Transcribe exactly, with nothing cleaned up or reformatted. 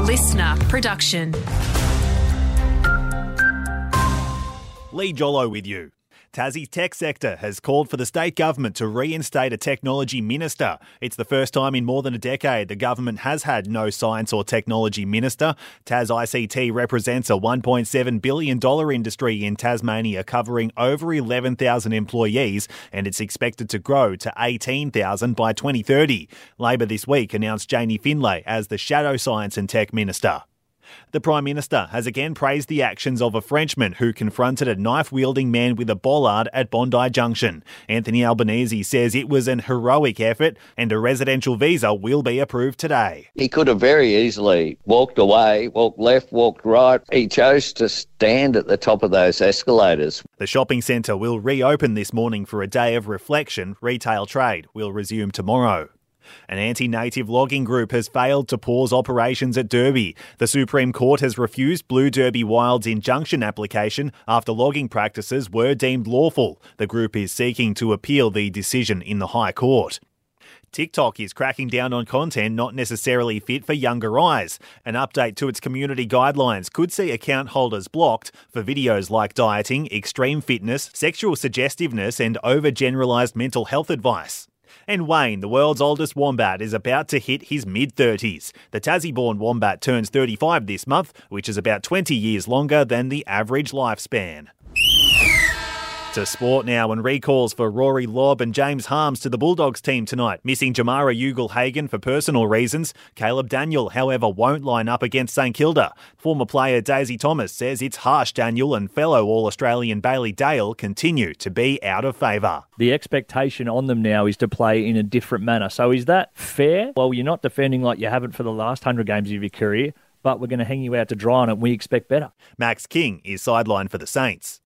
listener production. Lee Jollo with you. Tassie's tech sector has called for the state government to reinstate a technology minister. It's the first time in more than a decade the government has had no science or technology minister. Tas I C T represents a one point seven billion dollars industry in Tasmania, covering over eleven thousand employees, and it's expected to grow to eighteen thousand by twenty thirty. Labor this week announced Janie Finlay as the Shadow Science and Tech Minister. The Prime Minister has again praised the actions of a Frenchman who confronted a knife-wielding man with a bollard at Bondi Junction. Anthony Albanese says it was an heroic effort and a residential visa will be approved today. He could have very easily walked away, walked left, walked right. He chose to stand at the top of those escalators. The shopping centre will reopen this morning for a day of reflection. Retail trade will resume tomorrow. An anti-native logging group has failed to pause operations at Derby. The Supreme Court has refused Blue Derby Wild's injunction application after logging practices were deemed lawful. The group is seeking to appeal the decision in the High Court. TikTok is cracking down on content not necessarily fit for younger eyes. An update to its community guidelines could see account holders blocked for videos like dieting, extreme fitness, sexual suggestiveness and overgeneralised mental health advice. And Wayne, the world's oldest wombat, is about to hit his mid-thirties. The Tassie-born wombat turns thirty-five this month, which is about twenty years longer than the average lifespan. To sport now, and recalls for Rory Lobb and James Harms to the Bulldogs team tonight. Missing Jamara Ugle-Hagan for personal reasons. Caleb Daniel, however, won't line up against St Kilda. Former player Daisy Thomas says it's harsh Daniel and fellow All-Australian Bailey Dale continue to be out of favour. The expectation on them now is to play in a different manner. So is that fair? Well, you're not defending like you haven't for the last one hundred games of your career, but we're going to hang you out to dry on it and we expect better. Max King is sidelined for the Saints.